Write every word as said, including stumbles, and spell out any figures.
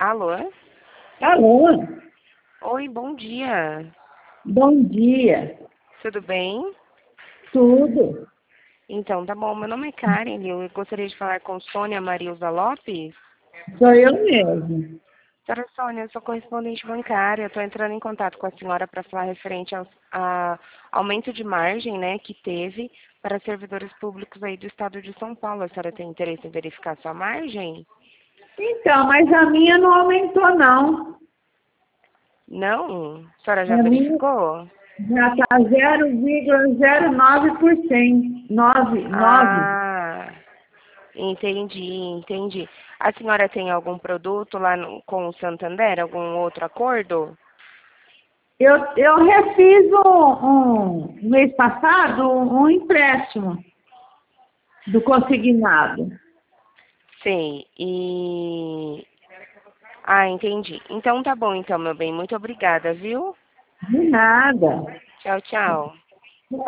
Alô? Alô, Oi, bom dia. bom dia. Tudo bem? Tudo? Então, tá bom. Meu nome é Karen. Eu gostaria de falar com Sônia Marilza Lopes. Sou eu mesmo. Senhora Sônia, eu sou correspondente bancária. Estou entrando em contato com a senhora para falar referente ao a aumento de margem, né, que teve para servidores públicos aí do estado de São Paulo. A senhora tem interesse em verificar sua margem? Então, mas a minha não aumentou, não. Não? A senhora já A minha verificou? já está zero vírgula zero nove por cento. nove, nove. Ah, entendi, entendi. A senhora tem algum produto lá no- com o Santander? Algum outro acordo? Eu, eu refiz um, um, mês passado um, um empréstimo do consignado. Sim, e... Ah, entendi. Então tá bom então, meu bem. Muito obrigada, viu? De nada. Tchau, tchau.